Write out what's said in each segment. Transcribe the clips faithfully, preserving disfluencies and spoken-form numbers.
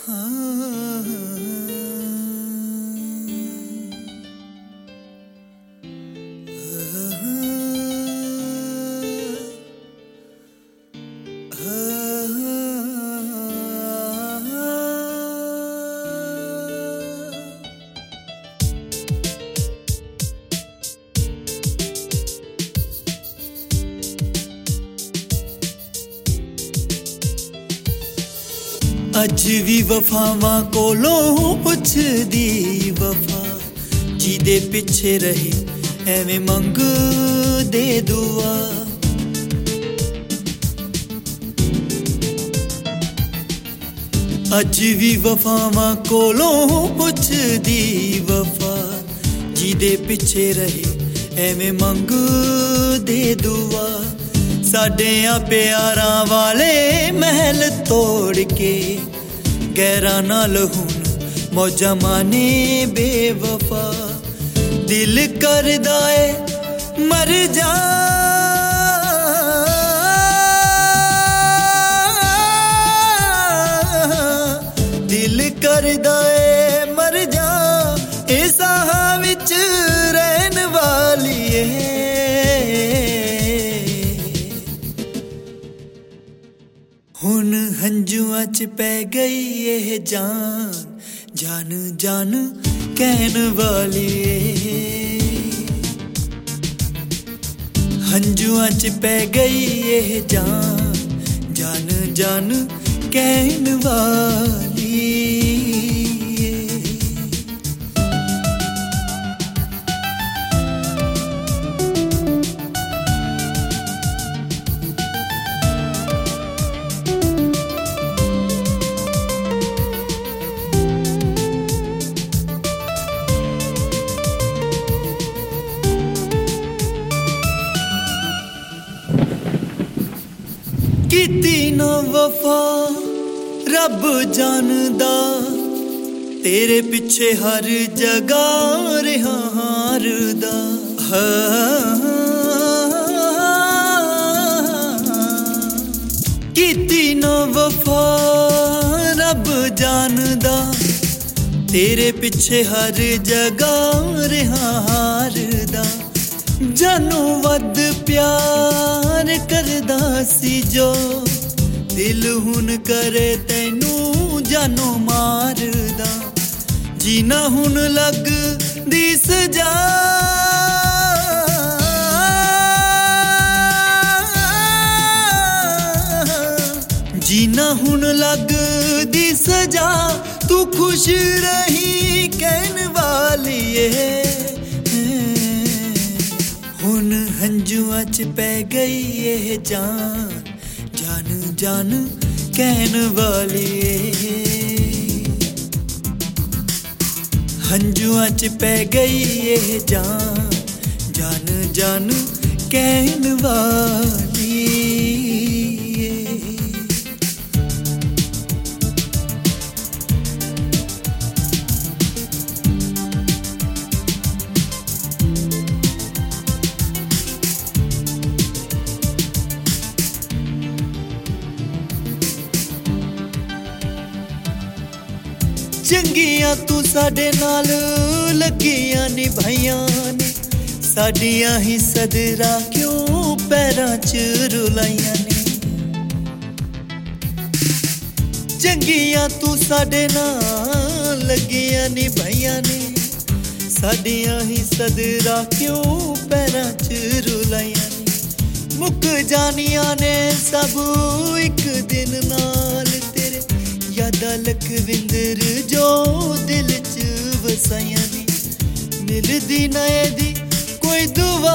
अज भी वफावां कोलों पुछदी वफा जिदे पिछे रहे एवें मंग दे दुआ। अज भी वफावां कोलों पुछदी वफा जिदे पिछे रहे एवें मंग दे दुआ। साडियां प्यारां वाले महल तोड़ के गैरां नाल हुण मौजां माने बेवफा। दिल करदा ए मर जा दिल करदा ए मर जा ए साहां विच रहन वाली ए। हुण हंजुआं च पै गई ये जान जान जान कहन वाली ए। हंजुआं च पै गई ये जान जान जान कहन वाली ए। कीती ना वफा रब जानदा तेरे पिछे हर जगह रहा हारदा। कीती ना वफा रब जानदा तेरे पिछे हर जगह रहा हारदा। जानो वद प्यार करदा सी जो दिल हुन करे तैनू जानो मारदा। जीना हुन लग दी सजा जीना हुन लग दी सजा तू खुश रही कहन वाली ए। हुन हंजुआं च पै गई ये जान जान जान कहन वाली ए। हंजुआं च पै गई ये जान जान जान कहन वाली ए। चंगियां तू साडे नाल लगियां निभाइयां ने साडियां ही सदरा क्यों पैरां च रुलाइयां ने। चंगियां तू साडे नाल लगियां निभाइयां ने साडियां ही सदरा क्यों पैरां च रुलाइयां ने। मुक जानियां ने सब एक दिन नाल तेरे यादा लखविंदर जो दिल च वसाइयां नी। मिलदी ना एदी कोई दुआ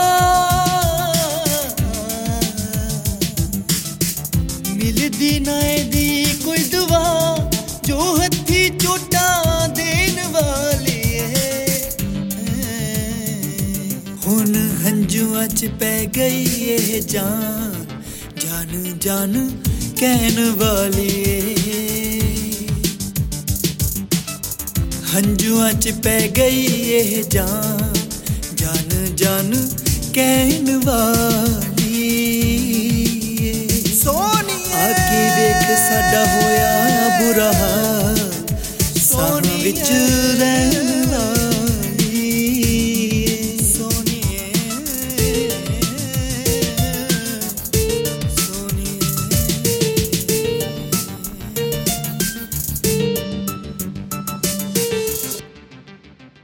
मिलदी ना एदी कोई दुआ जो हथी चोटा देन वाली है। हुन हंजुआं च पै गई ये जान जान जान कहन वाली ए। हंजुआं च पै गई ये जान जान जान कहन वाली ए। सोनिए आके देख साडा होया बुरा हाल ਵਿੱਚ